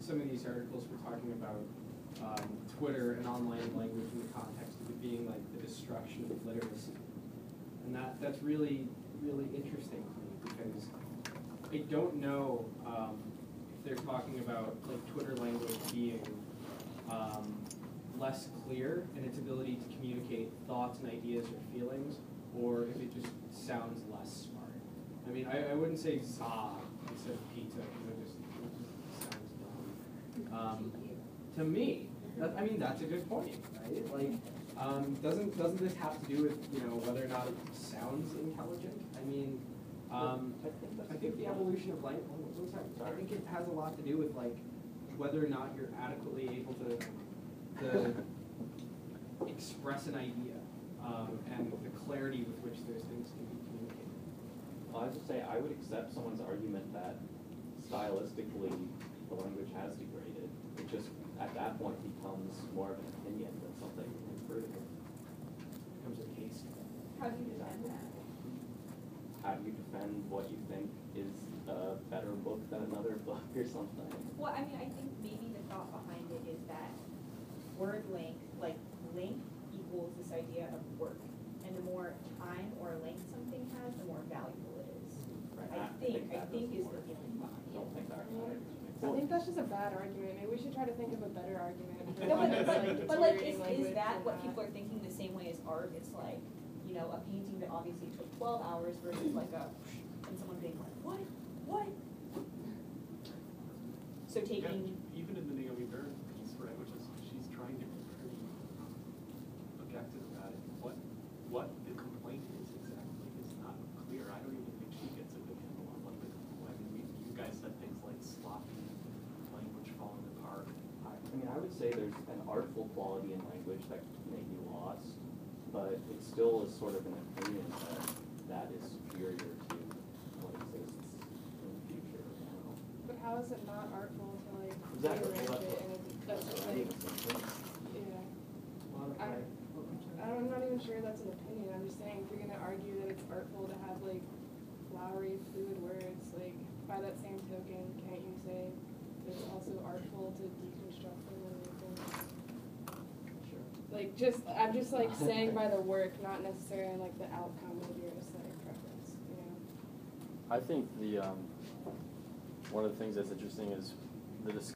some of these articles were talking about Twitter and online language in the context of it being like the destruction of literacy. And that's really, really interesting to me because I don't know if they're talking about like Twitter language being less clear in its ability to communicate thoughts and ideas or feelings, or if it just sounds less smart. I mean, I wouldn't say za instead of pizza because it just sounds dumb. To me, I mean, that's a good point, right? Like, doesn't this have to do with whether or not it sounds intelligent? I mean, I think the evolution of language. I think it has a lot to do with like whether or not you're adequately able to express an idea and the clarity with which those things can be communicated. Well, I would say I would accept someone's argument that stylistically the language has degraded. It just at that point becomes more of an opinion than something critical. It becomes a case. How do you defend that? How do you defend what you think is a better book than another book or something? Well, I mean, I think maybe the thought behind it is that word length, like length equals this idea of work. And the more time or length something has, the more valuable it is. Right. I think is the feeling behind I don't think that I think that's just a bad argument. Maybe we should try to think of a better argument. No, but like, is deteriorating that language what than people are thinking the same way as art? It's like, a painting that obviously took 12 hours versus like and someone being like, what? So taking... Yeah, even in the Naomi Barron piece, right, which is, she's trying to be pretty objective about it. What the complaint is exactly is not clear. I don't even think she gets a good handle on what the complaint. I mean, you guys said things like sloppy language falling apart. I mean, I would say there's an artful quality in language that may be lost, but it still is sort of an opinion that is superior to what exists in the future. But how is it not artful to like Exactly. rearrange it and that's like, yeah. I'm not even sure that's an opinion. I'm just saying if you're gonna argue that it's artful to have like flowery, fluid words, like by that same token, can't you say it's also artful to deconstruct them and make them like I'm just like saying by the work, not necessarily like the outcome of your aesthetic preference, I think the one of the things that's interesting is the discussion